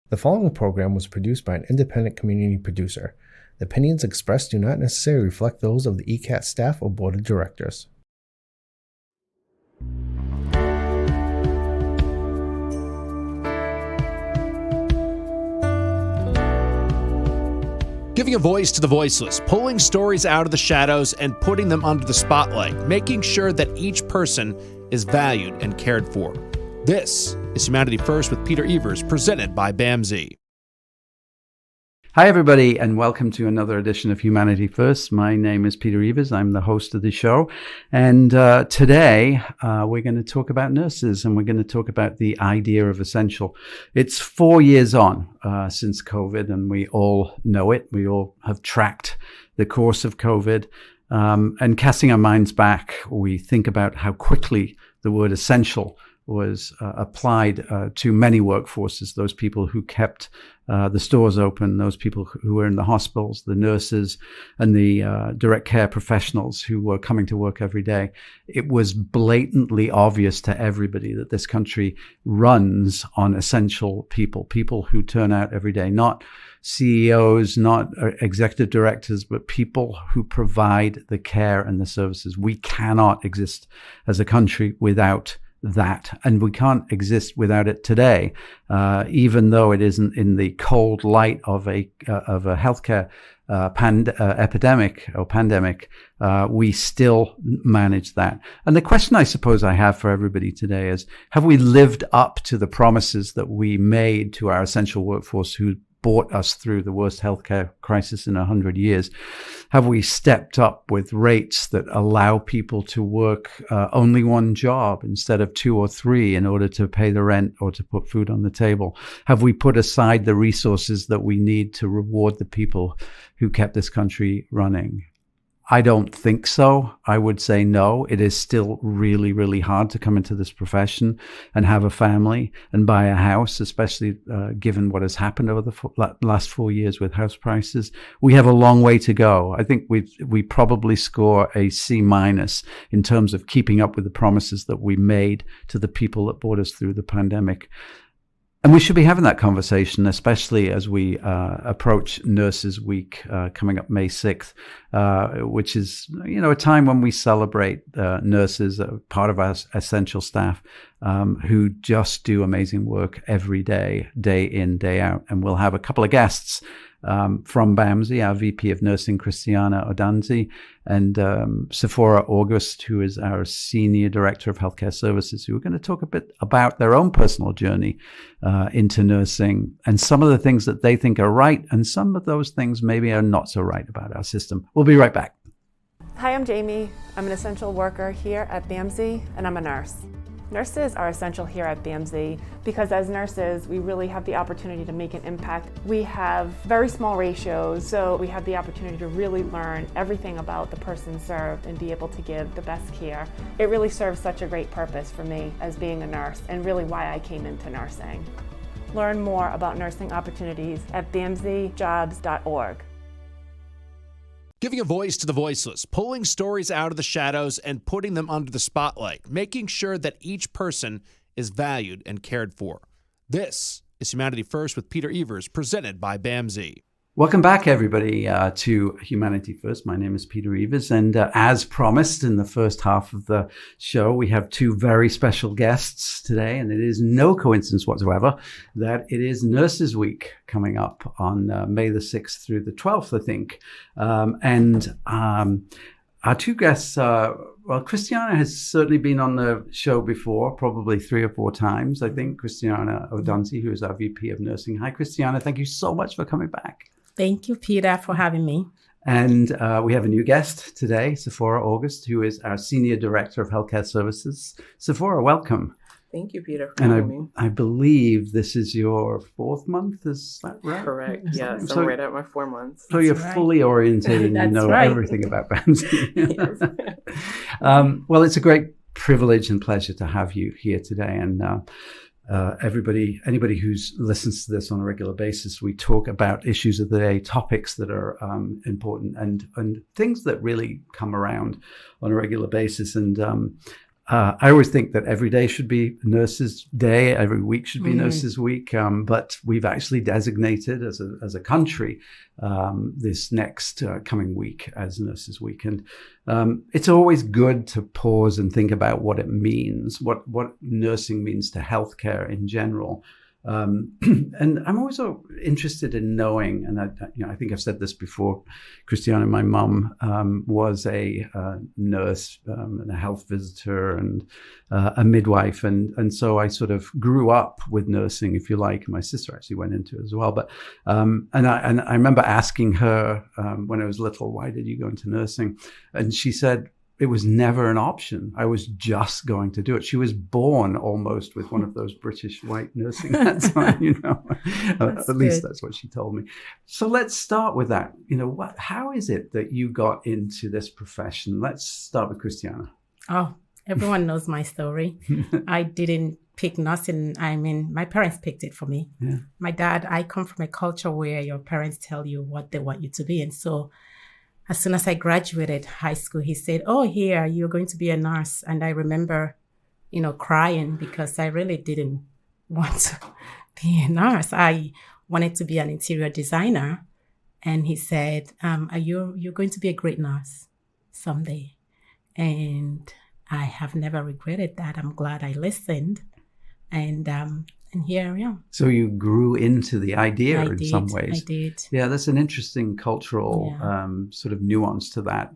The following program was produced by an independent community producer. The opinions expressed do not necessarily reflect those of the ECAT staff or board of directors. Giving a voice to the voiceless, pulling stories out of the shadows and putting them under the spotlight, making sure that each person is valued and cared for. This is Humanity First with Peter Evers, presented by BAMSI. Hi, everybody, and welcome to another edition of Humanity First. My name is Peter Evers. I'm the host of the show. And today we're going to talk about nurses, and we're going to talk about the idea of essential. It's 4 years on since COVID, and we all know it. We all have tracked the course of COVID. And casting our minds back, we think about how quickly the word essential was applied to many workforces, those people who kept the stores open, those people who were in the hospitals, the nurses, and the direct care professionals who were coming to work every day. It was blatantly obvious to everybody that this country runs on essential people, people who turn out every day, not CEOs, not executive directors, but people who provide the care and the services. We cannot exist as a country without that, and we can't exist without it today, even though it isn't in the cold light of a healthcare epidemic or pandemic. We still manage that. And the question I suppose I have for everybody today is: have we lived up to the promises that we made to our essential workforce who brought us through the worst healthcare crisis in 100 years? Have we stepped up with rates that allow people to work only one job instead of 2 or 3 in order to pay the rent or to put food on the table? Have we put aside the resources that we need to reward the people who kept this country running? I don't think so. I would say no. It is still really, really hard to come into this profession and have a family and buy a house, especially given what has happened over the last 4 years with house prices. We have a long way to go. I think we probably score a C- in terms of keeping up with the promises that we made to the people that brought us through the pandemic. And we should be having that conversation, especially as we approach Nurses Week coming up May 6th, which is, a time when we celebrate nurses, part of our essential staff, who just do amazing work every day, day in, day out. And we'll have a couple of guests from BAMSI, our VP of Nursing, Christiana Odanzi, and Sephora August, who is our Senior Director of Healthcare Services, who are going to talk a bit about their own personal journey into nursing and some of the things that they think are right, and some of those things maybe are not so right about our system. We'll be right back. Hi, I'm Jamie. I'm an essential worker here at BAMSI, and I'm a nurse. Nurses are essential here at BAMSI because as nurses, we really have the opportunity to make an impact. We have very small ratios, so we have the opportunity to really learn everything about the person served and be able to give the best care. It really serves such a great purpose for me as being a nurse, and really why I came into nursing. Learn more about nursing opportunities at bamsijobs.org. Giving a voice to the voiceless, pulling stories out of the shadows and putting them under the spotlight, making sure that each person is valued and cared for. This is Humanity First with Peter Evers, presented by BAMSI. Welcome back, everybody, to Humanity First. My name is Peter Evers, and as promised in the first half of the show, we have 2 very special guests today, and it is no coincidence whatsoever that it is Nurses Week coming up on May the 6th through the 12th, I think. Our 2 guests Christiana has certainly been on the show before, probably 3 or 4 times, I think. Christiana Odanzi, who is our VP of Nursing. Hi, Christiana. Thank you so much for coming back. Thank you, Peter, for having me. And we have a new guest today, Sephora August, who is our Senior Director of Healthcare Services. Sephora, welcome. Thank you, Peter, for having me. I believe this is your 4th month, is that right? Correct, yes. I'm right at my 4 months. So you're fully oriented and you know everything about BAMSI. Well, it's a great privilege and pleasure to have you here today. And anybody who listens to this on a regular basis, we talk about issues of the day, topics that are important and things that really come around on a regular basis. And I always think that every day should be Nurses Day, every week should be Nurses Week, but we've actually designated as a country this next coming week as Nurses Week. And it's always good to pause and think about what it means, what nursing means to healthcare in general. And I'm always interested in knowing, and I think I've said this before, Christiana, my mum, was a nurse and a health visitor and a midwife. And so I sort of grew up with nursing, if you like. And my sister actually went into it as well. But, and I remember asking her when I was little, why did you go into nursing? And she said, it was never an option. I was just going to do it. She was born almost with one of those British white nursing hats on, At least that's what she told me. So let's start with that. How is it that you got into this profession? Let's start with Christiana. Oh, everyone knows my story. I didn't pick nursing. I mean, my parents picked it for me. Yeah. My dad, I come from a culture where your parents tell you what they want you to be. And so as soon as I graduated high school, he said, oh, here, you're going to be a nurse. And I remember, crying because I really didn't want to be a nurse. I wanted to be an interior designer. And he said, you're going to be a great nurse someday. And I have never regretted that. I'm glad I listened. And here I am. So you grew into the idea in some ways. I did. Yeah, that's an interesting cultural sort of nuance to that.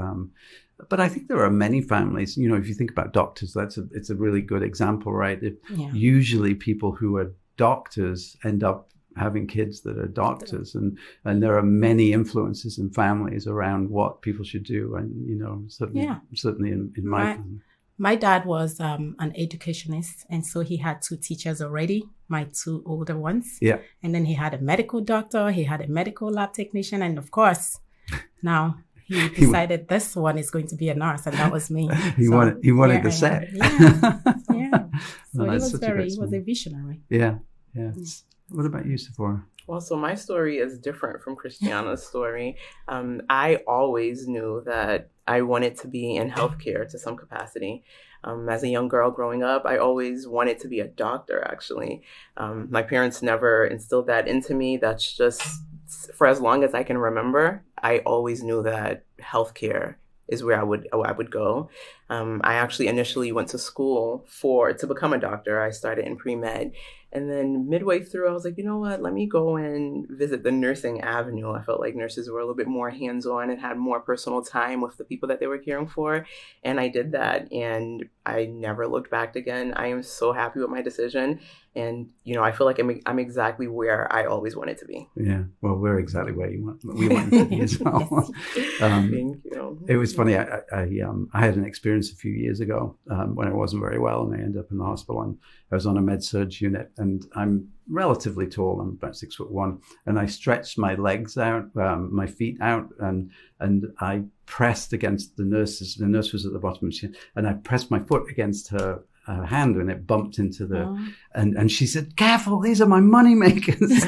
But I think there are many families, if you think about doctors, it's a really good example, right? Usually people who are doctors end up having kids that are doctors, and there are many influences in families around what people should do. And, certainly in my family. My dad was an educationist, and so he had 2 teachers already, my 2 older ones. Yeah. And then he had a medical doctor, he had a medical lab technician, and of course, now he decided this one is going to be a nurse, and that was me. He wanted the set. Yeah. So he was a visionary. Yeah. What about you, Sephora? Well, so my story is different from Christiana's story. I always knew that I wanted to be in healthcare to some capacity. As a young girl growing up, I always wanted to be a doctor, actually. My parents never instilled that into me. That's just, for as long as I can remember, I always knew that healthcare is where I would go. I actually initially went to school to become a doctor. I started in pre-med. And then midway through, I was like, you know what, let me go and visit the nursing avenue. I felt like nurses were a little bit more hands-on and had more personal time with the people that they were caring for. And I did that, and I never looked back again. I am so happy with my decision. And, I feel like I'm exactly where I always wanted to be. Yeah, well, we're exactly where we want to be as well. Thank you. It was funny. I had an experience a few years ago when I wasn't very well, and I ended up in the hospital, and I was on a med-surg unit, and I'm relatively tall. I'm about 6'1", and I stretched my legs out, my feet out, and I pressed against the nurses. The nurse was at the bottom, and I pressed my foot against her hand, and it bumped into and she said, "Careful, these are my money makers."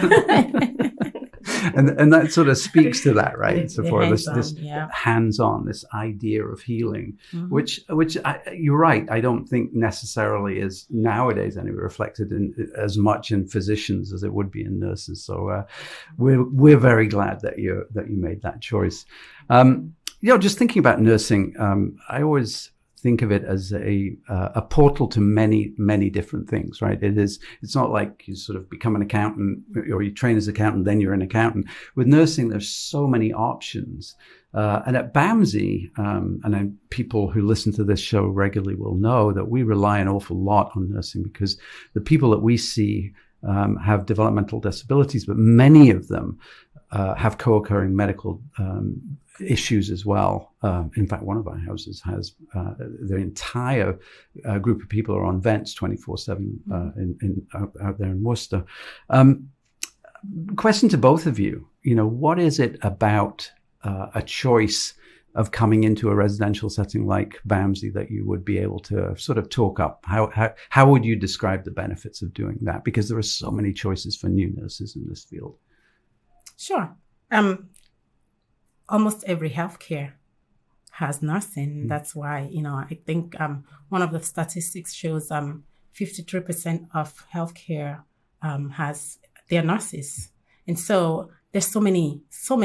And that sort of speaks to that, right? So for this hands-on, this idea of healing, which you're right, I don't think necessarily is nowadays anyway reflected in as much in physicians as it would be in nurses. So we're very glad that you made that choice. Just thinking about nursing, I always think of it as a portal to many, many different things, right? It's not like you sort of become an accountant or you train as an accountant, then you're an accountant. With nursing, there's so many options. And at BAMSI, and people who listen to this show regularly will know that we rely an awful lot on nursing because the people that we see have developmental disabilities, but many of them have co-occurring medical issues as well. In fact, one of our houses has the entire group of people are on vents 24/7 out there in Worcester. Question to both of you: what is it about a choice of coming into a residential setting like BAMSI that you would be able to sort of talk up? How would you describe the benefits of doing that? Because there are so many choices for new nurses in this field. Sure. Almost every healthcare has nursing. That's why, I think one of the statistics shows 53% of healthcare has their nurses. And so there's so many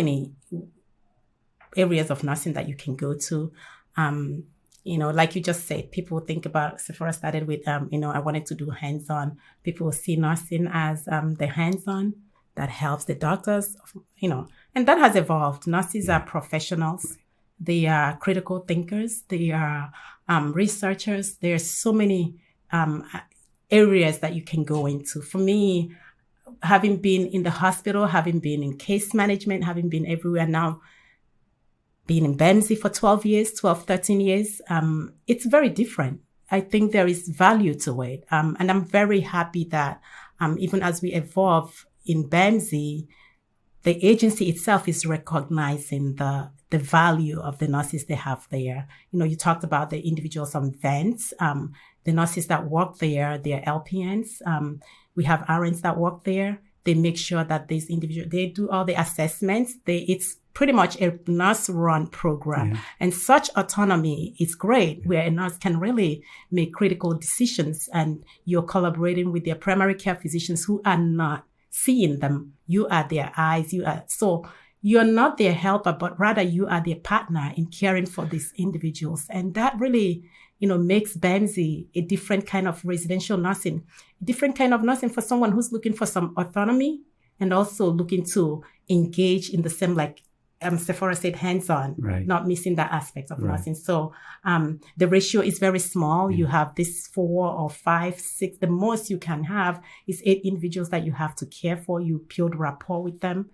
areas of nursing that you can go to. Like you just said, people think about, Sephora started with, I wanted to do hands-on. People see nursing as the hands-on that helps the doctors, and that has evolved. Nurses are professionals. They are critical thinkers. They are researchers. There's so many areas that you can go into. For me, having been in the hospital, having been in case management, having been everywhere now, being in BAMSI for 13 years, it's very different. I think there is value to it. And I'm very happy that even as we evolve in BAMSI, the agency itself is recognizing the value of the nurses they have there. You talked about the individuals on vents, the nurses that work there, they're LPNs. We have RNs that work there. They make sure that these individuals, they do all the assessments. It's pretty much a nurse-run program. Yeah. And such autonomy is great, where a nurse can really make critical decisions, and you're collaborating with their primary care physicians who are not seeing them. You are their eyes. So you're not their helper, but rather you are their partner in caring for these individuals. And that really, makes BAMSI a different kind of residential nursing, a different kind of nursing for someone who's looking for some autonomy and also looking to engage in the same, like Sephora said, hands-on, right, not missing that aspect of nursing. So the ratio is very small. You have this 4 or 5, 6. The most you can have is 8 individuals that you have to care for. You build rapport with them.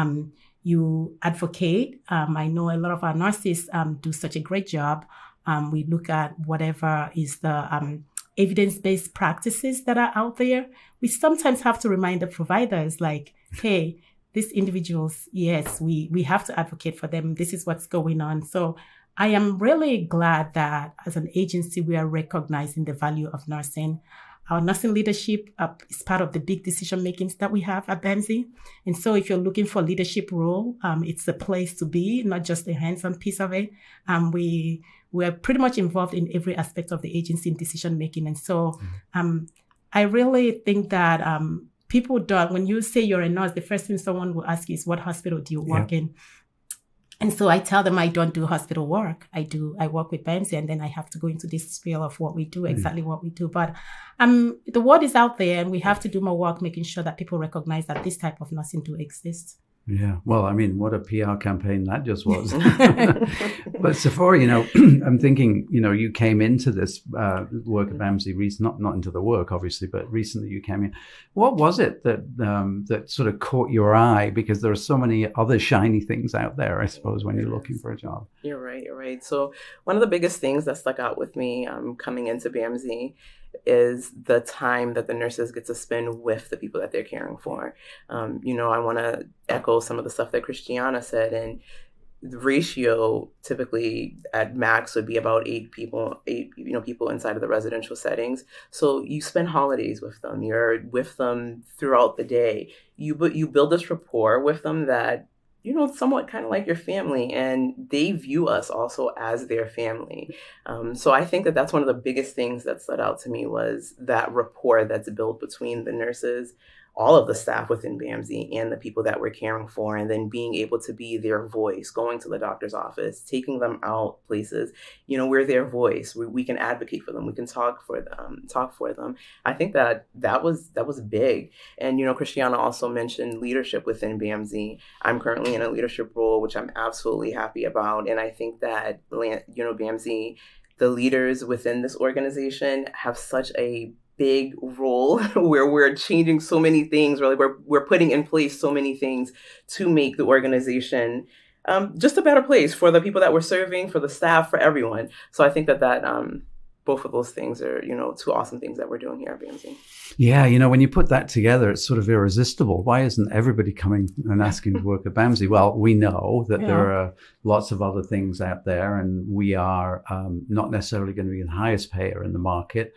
You advocate. I know a lot of our nurses do such a great job. We look at whatever is the evidence-based practices that are out there. We sometimes have to remind the providers, like, hey, these individuals, yes, we have to advocate for them. This is what's going on. So I am really glad that as an agency, we are recognizing the value of nursing. Our nursing leadership is part of the big decision makings that we have at BAMSI. And so if you're looking for a leadership role, it's a place to be, not just the hands-on piece of it. We're pretty much involved in every aspect of the agency in decision making. And so I really think that people don't, when you say you're a nurse, the first thing someone will ask you is, what hospital do you work in? And so I tell them I don't do hospital work. I work with BAMSI, and then I have to go into this sphere of what we do, exactly what we do. But the word is out there, and we have to do more work making sure that people recognize that this type of nursing do exist. Yeah. Well, I mean, what a PR campaign that just was. But Sephora, I'm thinking, you came into this work at BAMSI, not into the work, obviously, but recently you came in. What was it that sort of caught your eye? Because there are so many other shiny things out there, I suppose, when you're looking for a job. You're right. So one of the biggest things that stuck out with me coming into BAMSI is the time that the nurses get to spend with the people that they're caring for. I want to echo some of the stuff that Christiana said, and the ratio typically at max would be about 8 people inside of the residential settings. So you spend holidays with them. You're with them throughout the day. You build this rapport with them that, somewhat kind of like your family, and they view us also as their family. So I think that that's one of the biggest things that stood out to me, was that rapport that's built between the nurses, all of the staff within BAMSI, and the people that we're caring for, and then being able to be their voice, going to the doctor's office, taking them out places. We're their voice. We can advocate for them. We can talk for them. I think that was big. And, Christiana also mentioned leadership within BAMSI. I'm currently in a leadership role, which I'm absolutely happy about. And I think that, BAMSI, the leaders within this organization have such a big role where we're changing so many things. Really, we're putting in place so many things to make the organization just a better place for the people that we're serving, for the staff, for everyone. So I think that both of those things are, 2 awesome things that we're doing here at BAMSI. Yeah, when you put that together, it's sort of irresistible. Why isn't everybody coming and asking to work at BAMSI? Well, we know that there are lots of other things out there, and we are not necessarily going to be the highest payer in the market.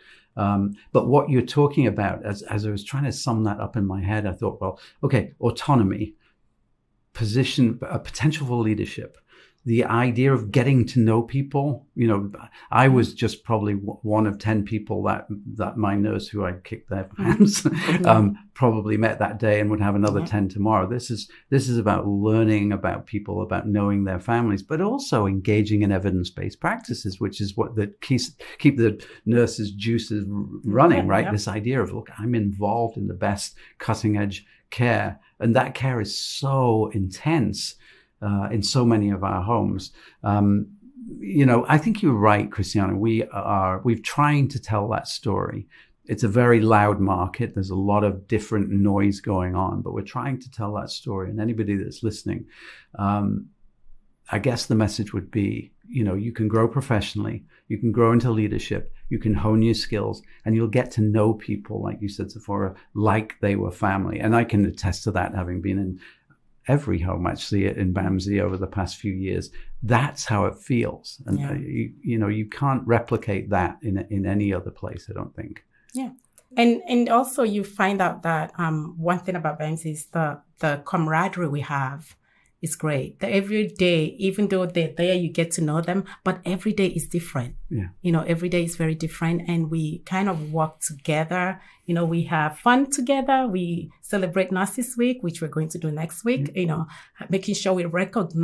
But what you're talking about, as I was trying to sum that up in my head, I thought, well, okay, autonomy, potential for leadership, the idea of getting to know people. You know, I was just probably one of 10 people that my nurse who I kicked their pants probably met that day and would have another 10 tomorrow. This is about learning about people, about knowing their families, but also engaging in evidence-based practices, which is what keep the nurses' juices running, right? This idea of, look, I'm involved in the best cutting edge care, and that care is so intense in so many of our homes. You know, I think you're right, Christiana. We're trying to tell that story. It's a very loud market. There's a lot of different noise going on, but we're trying to tell that story. And anybody that's listening, I guess the message would be, you know, you can grow professionally, you can grow into leadership, you can hone your skills, and you'll get to know people, like you said, Sephora, like they were family. And I can attest to that, having been in every home actually in BAMSI over the past few years. That's how it feels. And you know, you can't replicate that in any other place, I don't think. Yeah. And also you find out that one thing about BAMSI is the camaraderie we have is great. That every day, even though they're there, you get to know them, but every day is different. Yeah. You know, every day is very different, and we kind of work together. You know, we have fun together. We celebrate Nurses Week, which we're going to do next week. Mm-hmm. You know, making sure we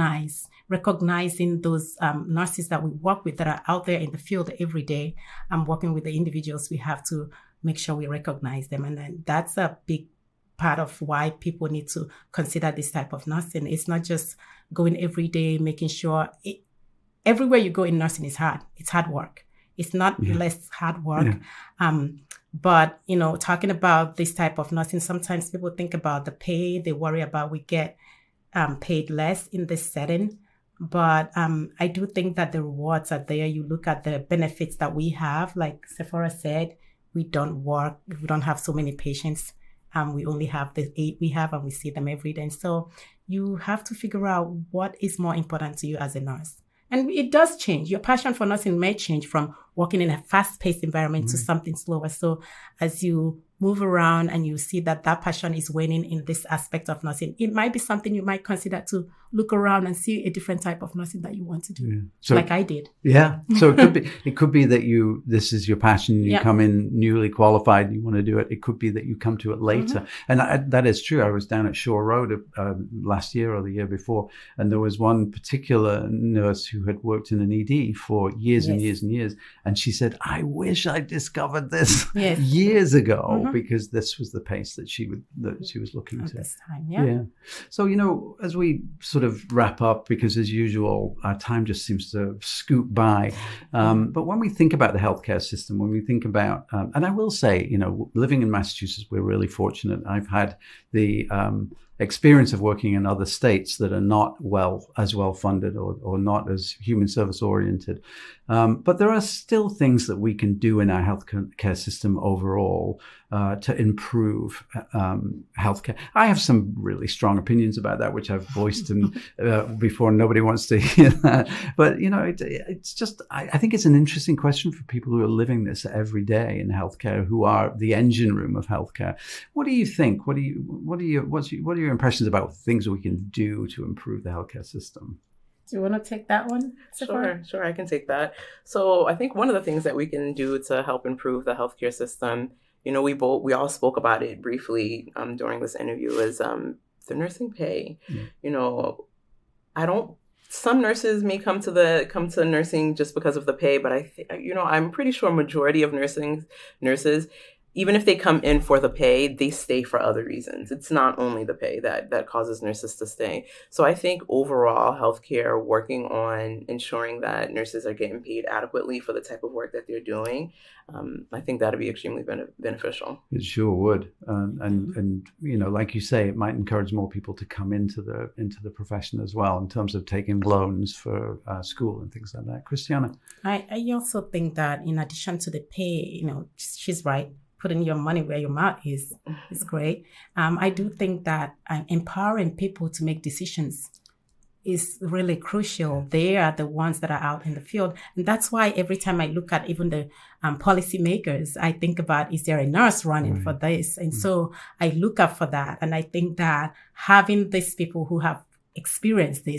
recognizing those nurses that we work with that are out there in the field every day. Working with the individuals, we have to make sure we recognize them, and then that's a big part of why people need to consider this type of nursing. It's not just going every day, making sure everywhere you go in nursing is hard. It's hard work. It's not less hard work. Yeah. But, you know, talking about this type of nursing, sometimes people think about the pay. They worry about we get paid less in this setting. But I do think that the rewards are there. You look at the benefits that we have. Like Sephora said, we don't have so many patients. We only have the 8 we have, and we see them every day. And so you have to figure out what is more important to you as a nurse. And it does change. Your passion for nursing may change from working in a fast-paced environment to something slower. So as you move around and you see that passion is waning in this aspect of nursing, it might be something you might consider to look around and see a different type of nursing that you want to do, so, like I did. Yeah. So it could be that this is your passion. You come in newly qualified and you want to do it. It could be that you come to it later. Mm-hmm. And that is true. I was down at Shore Road last year or the year before, and there was one particular nurse who had worked in an ED for years and years and years. And she said, I wish I discovered this years ago, because this was the pace that she was looking to. This time, yeah. So, you know, as we sort of wrap up, because as usual, our time just seems to scoot by. But when we think about the healthcare system, when we think about, and I will say, you know, living in Massachusetts, we're really fortunate. I've had the experience of working in other states that are not as well funded or not as human service oriented. But there are still things that we can do in our healthcare system overall to improve healthcare. I have some really strong opinions about that, which I've voiced before. Nobody wants to hear that. But, you know, it's just, I think it's an interesting question for people who are living this every day in healthcare, who are the engine room of healthcare. What do you think? What are your impressions about things that we can do to improve the healthcare system? Do you want to take that one, Sephora? Sure, I can take that. So I think one of the things that we can do to help improve the healthcare system, you know, we all spoke about it briefly during this interview, is the nursing pay. You know, some nurses may come to nursing just because of the pay, but I'm pretty sure majority of nurses, even if they come in for the pay, they stay for other reasons. It's not only the pay that causes nurses to stay. So I think overall, healthcare, working on ensuring that nurses are getting paid adequately for the type of work that they're doing, I think that'd be extremely beneficial. It sure would. And you know, like you say, it might encourage more people to come into the profession as well, in terms of taking loans for school and things like that. Christiana? I also think that in addition to the pay, you know, she's right. Putting your money where your mouth is great. I do think that empowering people to make decisions is really crucial. They are the ones that are out in the field. And that's why every time I look at even the policy makers, I think about, is there a nurse running for this? And so I look up for that. And I think that having these people who have experienced this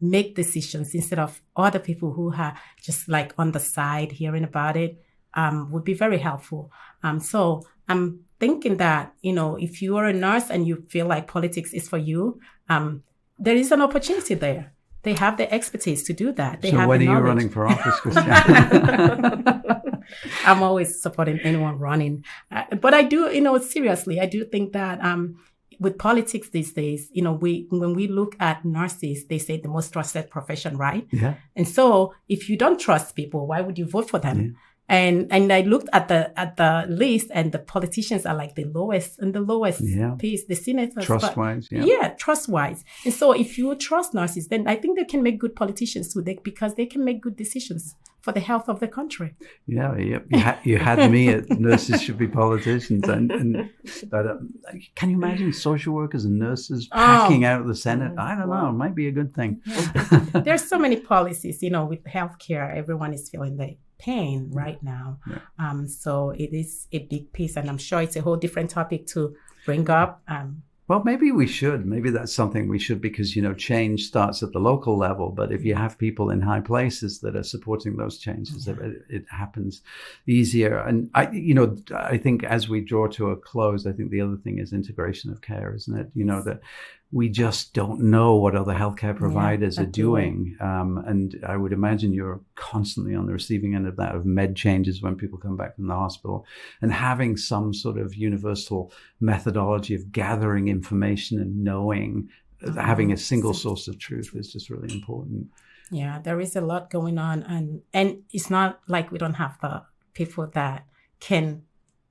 make decisions instead of other people who are just like on the side hearing about it, would be very helpful. So I'm thinking that, if you are a nurse and you feel like politics is for you, there is an opportunity there. They have the expertise to do that. So when are you running for office, Christiana? I'm always supporting anyone running. But I do, seriously, I do think that with politics these days, when we look at nurses, they say the most trusted profession, right? Yeah. And so if you don't trust people, why would you vote for them? Yeah. And I looked at the list, and the politicians are like the lowest piece, the senators. Trust-wise, trust-wise. And so if you trust nurses, then I think they can make good politicians too, because they can make good decisions for the health of the country. Yeah. You had me at nurses should be politicians, but can you imagine social workers and nurses packing out of the Senate? I don't know. It might be a good thing. There's so many policies, with healthcare. Everyone is feeling the pain right now. Yeah. So it is a big piece, and I'm sure it's a whole different topic to bring up. Well, maybe we should. Maybe that's something we should, because, change starts at the local level. But if you have people in high places that are supporting those changes, it happens easier. And I think as we draw to a close, I think the other thing is integration of care, isn't it? That we just don't know what other healthcare providers are doing. And I would imagine you're constantly on the receiving end of that, of med changes when people come back from the hospital, and having some sort of universal methodology of gathering information and knowing, having a single source of truth is just really important. Yeah, there is a lot going on. And it's not like we don't have the people that can,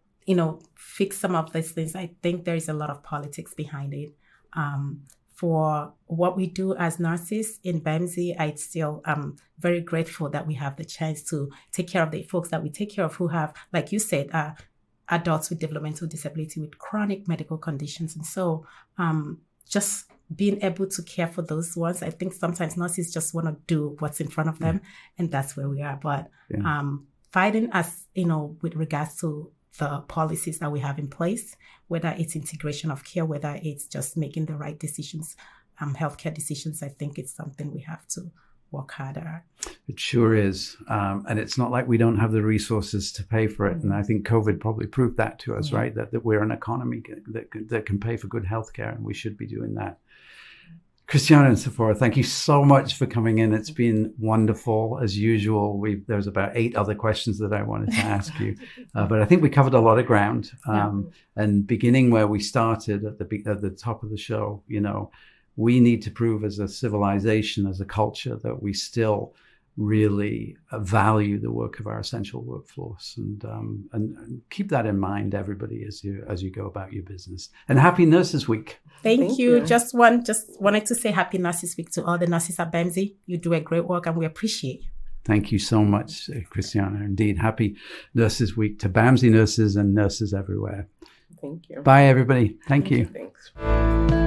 fix some of these things. I think there is a lot of politics behind it. For what we do as nurses in BAMSI, I still am very grateful that we have the chance to take care of the folks that we take care of who have, like you said, adults with developmental disability with chronic medical conditions. And so just being able to care for those ones, I think sometimes nurses just want to do what's in front of them, and that's where we are. But fighting us, with regards to the policies that we have in place, whether it's integration of care, whether it's just making the right decisions, healthcare decisions, I think it's something we have to work harder. It sure is. And it's not like we don't have the resources to pay for it. And I think COVID probably proved that to us, right? That we're an economy that can pay for good healthcare, and we should be doing that. Christiana and Sephora, thank you so much for coming in. It's been wonderful. As usual, there's about 8 other questions that I wanted to ask you, but I think we covered a lot of ground. And beginning where we started at the top of the show, we need to prove as a civilization, as a culture, that we still really value the work of our essential workforce, and keep that in mind, everybody, as you go about your business. And happy Nurses Week. Thank you. Just wanted to say happy Nurses Week to all the nurses at BAMSI. You do a great work, and we appreciate you. Thank you so much, Christiana. Indeed, happy Nurses Week to BAMSI nurses and nurses everywhere. Thank you. Bye, everybody. Thank you. Thanks.